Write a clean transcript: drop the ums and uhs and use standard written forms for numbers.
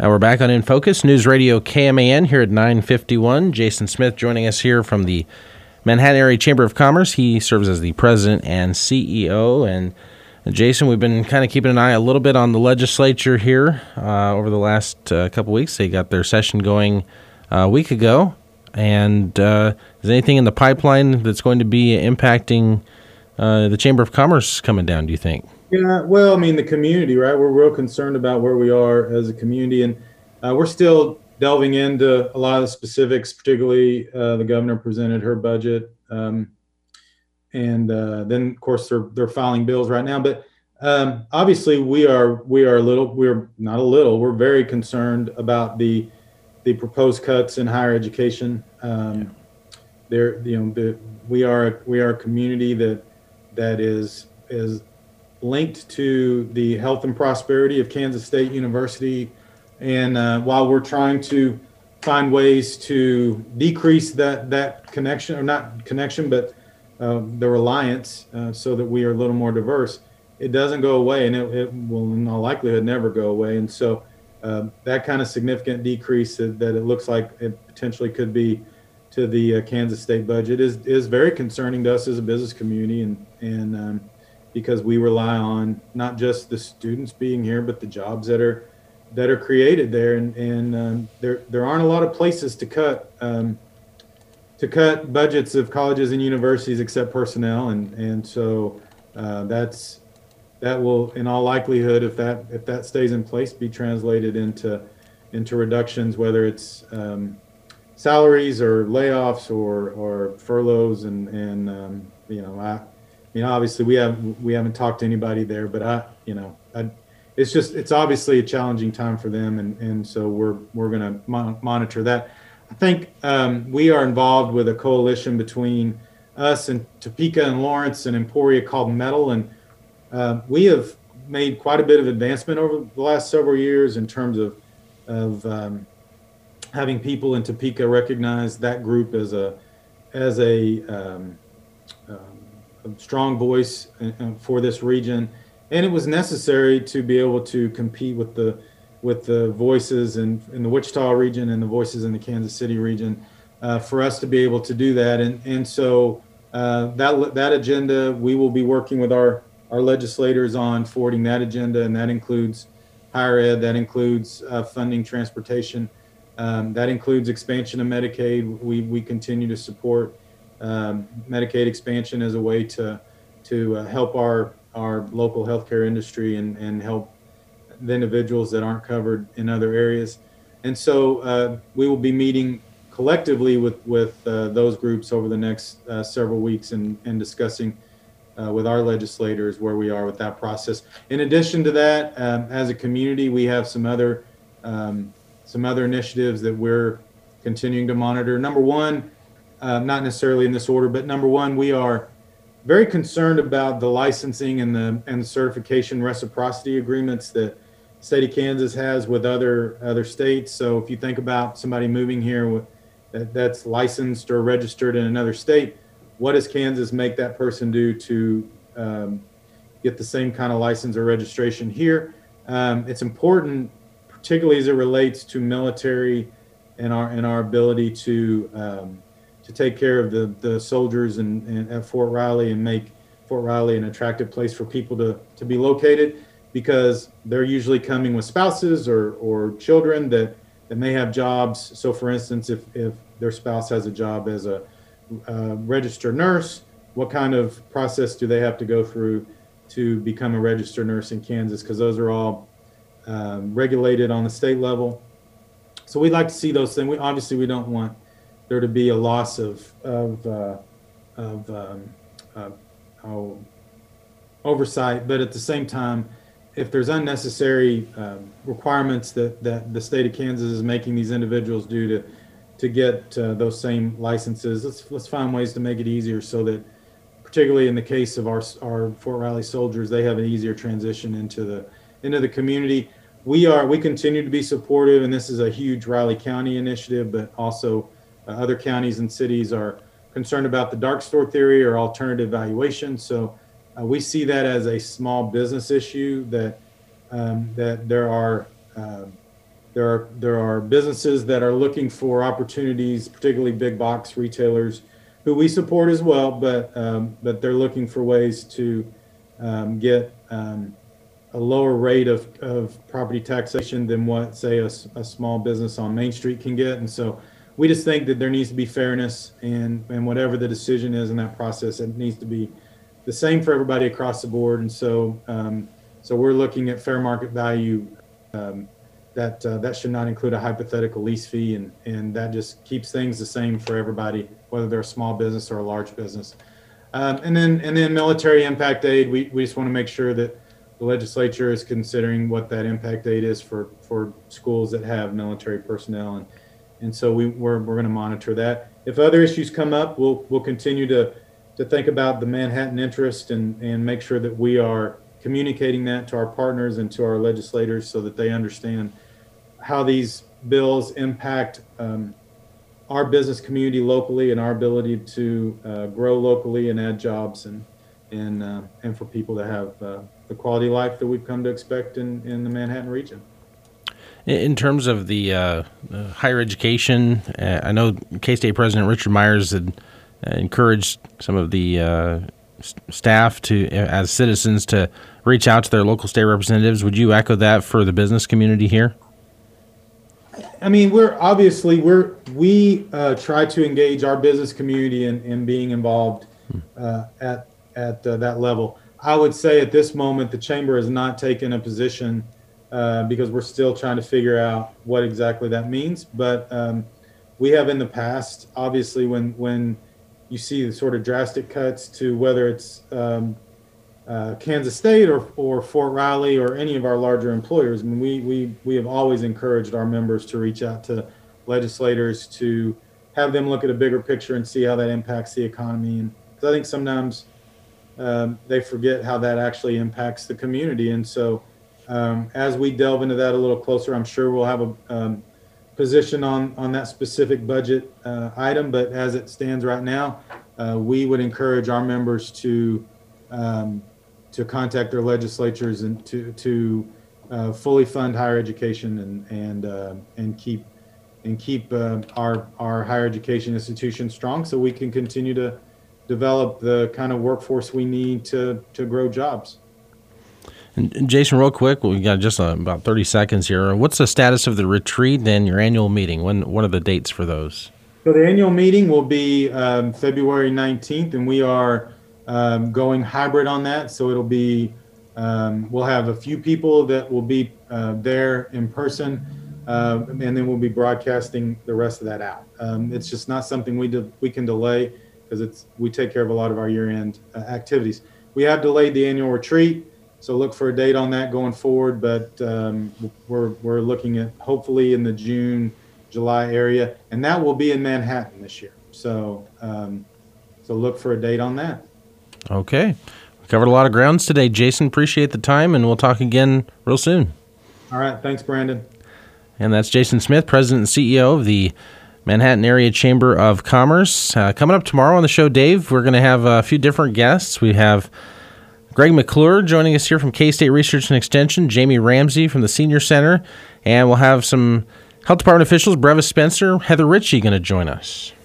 We're back on In Focus, News Radio KMAN here at 9:51. Jason Smith joining us here from the Manhattan Area Chamber of Commerce. He serves as the president and CEO. And Jason, we've been kind of keeping an eye a little bit on the legislature here over the last couple weeks. They got their session going a week ago. And is anything in the pipeline that's going to be impacting the Chamber of Commerce coming down, do you think? Yeah, well, I mean, the community, right? We're real concerned about where we are as a community, and we're still delving into a lot of the specifics, particularly the governor presented her budget. And then, of course, they're filing bills right now. But obviously, we're very concerned about the proposed cuts in higher education. We are a community that is linked to the health and prosperity of Kansas State University. And while we're trying to find ways to decrease that connection, or not connection, but the reliance, so that we are a little more diverse, it doesn't go away, and it will in all likelihood never go away. And so that kind of significant decrease that it looks like it potentially could be to the Kansas State budget is very concerning to us as a business community, and because we rely on not just the students being here, but the jobs that are created there, and there aren't a lot of places to cut budgets of colleges and universities except personnel, and so that will in all likelihood, if that stays in place, be translated into reductions, whether it's salaries or layoffs or furloughs, and obviously we haven't talked to anybody there, but it's obviously a challenging time for them, and so we're going to monitor that. I think we are involved with a coalition between us and Topeka and Lawrence and Emporia called Metal, and we have made quite a bit of advancement over the last several years in terms of having people in Topeka recognize that group as a strong voice for this region, and it was necessary to be able to compete with the voices in the Wichita region and the voices in the Kansas City region, for us to be able to do that. And so that agenda, we will be working with our legislators on forwarding that agenda, and that includes higher ed, that includes funding transportation, that includes expansion of Medicaid. We continue to support Medicaid expansion as a way to help our local healthcare industry and help the individuals that aren't covered in other areas. And so we will be meeting collectively with those groups over the next several weeks and discussing with our legislators where we are with that process. In addition to that, as a community, we have some other initiatives that we're continuing to monitor. Number one, not necessarily in this order, but number one, we are very concerned about the licensing and the certification reciprocity agreements that the state of Kansas has with other states. So if you think about somebody moving here that's licensed or registered in another state, what does Kansas make that person do to get the same kind of license or registration here? It's important, particularly as it relates to military and our ability to take care of the soldiers and at Fort Riley, and make Fort Riley an attractive place for people to be located, because they're usually coming with spouses or children that may have jobs. So for instance, if their spouse has a job as a registered nurse, what kind of process do they have to go through to become a registered nurse in Kansas? Because those are all regulated on the state level. So we'd like to see those things. We don't want there to be a loss of oversight, but at the same time, if there's unnecessary requirements that the state of Kansas is making these individuals do to get those same licenses, let's find ways to make it easier, so that, particularly in the case of our Fort Riley soldiers, they have an easier transition into the community. We continue to be supportive, and this is a huge Riley County initiative, but also other counties and cities are concerned about the dark store theory or alternative valuation. So we see that as a small business issue, that there are There are businesses that are looking for opportunities, particularly big box retailers, who we support as well, but they're looking for ways to get a lower rate of property taxation than what, say, a small business on Main Street can get. And so we just think that there needs to be fairness, and whatever the decision is in that process, it needs to be the same for everybody across the board. And so so we're looking at fair market value. That should not include a hypothetical lease fee, and that just keeps things the same for everybody, whether they're a small business or a large business. And then military impact aid, we just want to make sure that the legislature is considering what that impact aid is for schools that have military personnel, and so we're going to monitor that. If other issues come up, we'll continue to think about the Manhattan interest and make sure that we are communicating that to our partners and to our legislators so that they understand how these bills impact our business community locally and our ability to grow locally and add jobs and for people to have the quality of life that we've come to expect in the Manhattan region. In terms of the higher education, I know K-State President Richard Myers had encouraged some of the staff to, as citizens, to reach out to their local state representatives. Would you echo that for the business community here? I mean, we try to engage our business community in being involved at that level. I would say at this moment, the chamber has not taken a position because we're still trying to figure out what exactly that means. But we have in the past, obviously, when you see the sort of drastic cuts to whether it's Kansas State or Fort Riley or any of our larger employers, I mean, we have always encouraged our members to reach out to legislators to have them look at a bigger picture and see how that impacts the economy. And because I think sometimes they forget how that actually impacts the community. And so as we delve into that a little closer, I'm sure we'll have a position on that specific budget item. But as it stands right now, we would encourage our members to contact their legislatures and to fully fund higher education and keep our higher education institutions strong, so we can continue to develop the kind of workforce we need to grow jobs. And Jason, real quick, we got just about 30 seconds here. What's the status of the retreat and your annual meeting? What are the dates for those? So the annual meeting will be February 19th, and we are going hybrid on that. So it'll be, we'll have a few people that will be there in person, and then we'll be broadcasting the rest of that out. It's just not something we can delay because we take care of a lot of our year-end activities. We have delayed the annual retreat, so look for a date on that going forward. But we're looking at hopefully in the June, July area, and that will be in Manhattan this year. So so look for a date on that. Okay. We covered a lot of grounds today, Jason. Appreciate the time, and we'll talk again real soon. All right. Thanks, Brandon. And that's Jason Smith, President and CEO of the Manhattan Area Chamber of Commerce. Coming up tomorrow on the show, Dave, we're going to have a few different guests. We have Greg McClure joining us here from K-State Research and Extension, Jamie Ramsey from the Senior Center, and we'll have some Health Department officials, Brevis Spencer, Heather Ritchie, going to join us.